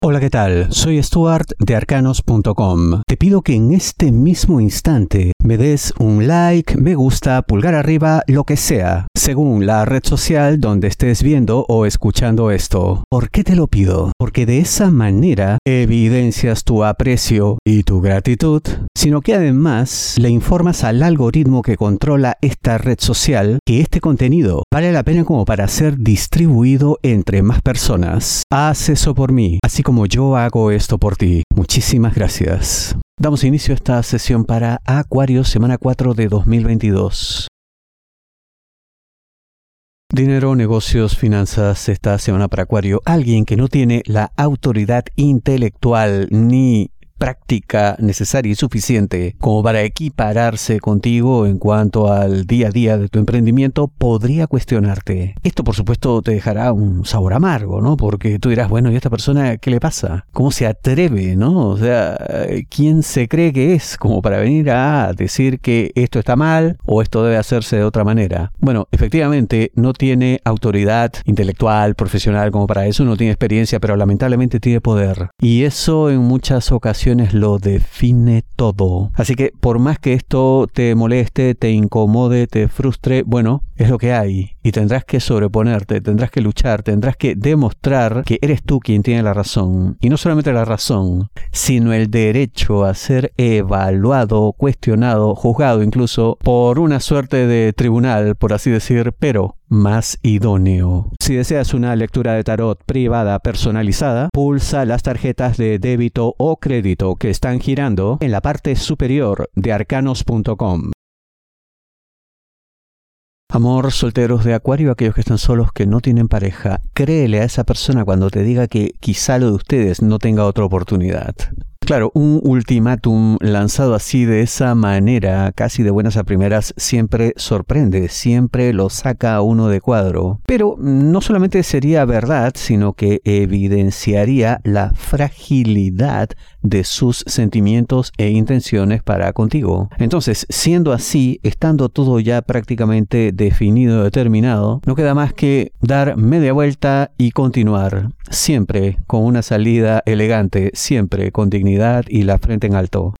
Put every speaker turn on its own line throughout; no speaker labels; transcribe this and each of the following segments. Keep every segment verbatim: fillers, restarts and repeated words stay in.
Hola, ¿qué tal? Soy Stuart de arcanos punto com. Te pido que en este mismo instante me des un like, me gusta, pulgar arriba, lo que sea, según la red social donde estés viendo o escuchando esto. ¿Por qué te lo pido? Porque de esa manera evidencias tu aprecio y tu gratitud, sino que además le informas al algoritmo que controla esta red social que este contenido vale la pena como para ser distribuido entre más personas. Haz eso por mí, así como yo hago esto por ti. Muchísimas gracias. Damos inicio a esta sesión para Acuario, semana cuatro de dos mil veintidós. Dinero, negocios, finanzas, esta semana para Acuario. Alguien que no tiene la autoridad intelectual ni práctica necesaria y suficiente como para equipararse contigo en cuanto al día a día de tu emprendimiento podría cuestionarte. Esto, por supuesto, te dejará un sabor amargo, ¿no? Porque tú dirás, bueno, ¿y a esta persona qué le pasa? ¿Cómo se atreve, no? O sea, ¿quién se cree que es como para venir a decir que esto está mal o esto debe hacerse de otra manera? Bueno, efectivamente, no tiene autoridad intelectual, profesional como para eso, no tiene experiencia, pero lamentablemente tiene poder. Y eso en muchas ocasiones lo define todo. Así que por más que esto te moleste, te incomode, te frustre, bueno, es lo que hay y tendrás que sobreponerte, tendrás que luchar, tendrás que demostrar que eres tú quien tiene la razón. Y no solamente la razón, sino el derecho a ser evaluado, cuestionado, juzgado incluso por una suerte de tribunal, por así decir, pero más idóneo. Si deseas una lectura de tarot privada personalizada, pulsa las tarjetas de débito o crédito que están girando en la parte superior de arcanos punto com. Amor, solteros de Acuario, aquellos que están solos, que no tienen pareja, créele a esa persona cuando te diga que quizá lo de ustedes no tenga otra oportunidad. Claro, un ultimátum lanzado así de esa manera, casi de buenas a primeras, siempre sorprende, siempre lo saca a uno de cuadro. Pero no solamente sería verdad, sino que evidenciaría la fragilidad de sus sentimientos e intenciones para contigo. Entonces, siendo así, estando todo ya prácticamente definido, determinado, no queda más que dar media vuelta y continuar, siempre con una salida elegante, siempre con dignidad y la frente en alto.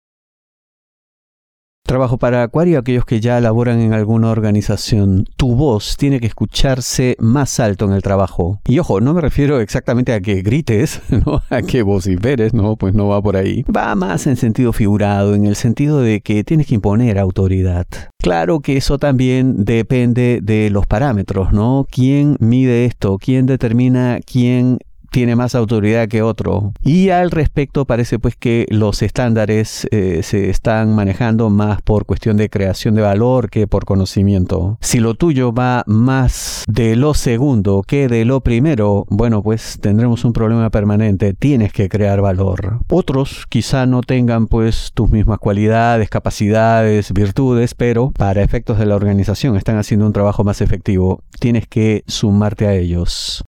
Trabajo para Acuario, aquellos que ya laboran en alguna organización. Tu voz tiene que escucharse más alto en el trabajo. Y ojo, no me refiero exactamente a que grites, ¿no? A que vociferes, no, pues no va por ahí. Va más en sentido figurado, en el sentido de que tienes que imponer autoridad. Claro que eso también depende de los parámetros, ¿no? ¿Quién mide esto? ¿Quién determina quién tiene más autoridad que otro? Y al respecto parece pues que los estándares eh, se están manejando más por cuestión de creación de valor que por conocimiento. Si lo tuyo va más de lo segundo que de lo primero, bueno, pues tendremos un problema permanente. Tienes que crear valor. Otros quizá no tengan pues tus mismas cualidades, capacidades, virtudes, pero para efectos de la organización están haciendo un trabajo más efectivo. Tienes que sumarte a ellos.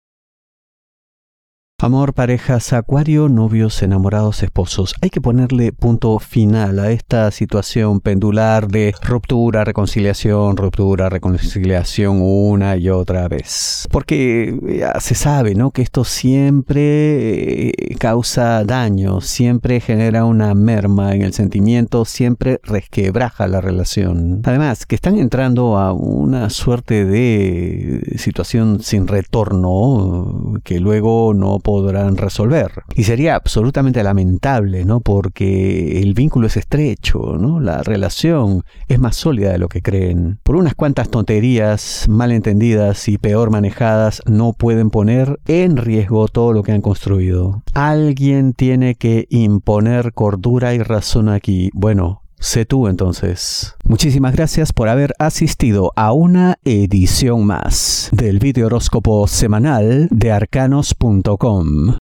Amor, parejas, Acuario, novios, enamorados, esposos. Hay que ponerle punto final a esta situación pendular de ruptura, reconciliación, ruptura, reconciliación una y otra vez. Porque ya se sabe, ¿no?, que esto siempre causa daño, siempre genera una merma en el sentimiento, siempre resquebraja la relación. Además, que están entrando a una suerte de situación sin retorno que luego no podrán resolver. Y sería absolutamente lamentable, ¿no? Porque el vínculo es estrecho, ¿no? La relación es más sólida de lo que creen. Por unas cuantas tonterías malentendidas y peor manejadas no pueden poner en riesgo todo lo que han construido. Alguien tiene que imponer cordura y razón aquí. Bueno, sé tú entonces. Muchísimas gracias por haber asistido a una edición más del video horóscopo semanal de arcanos punto com.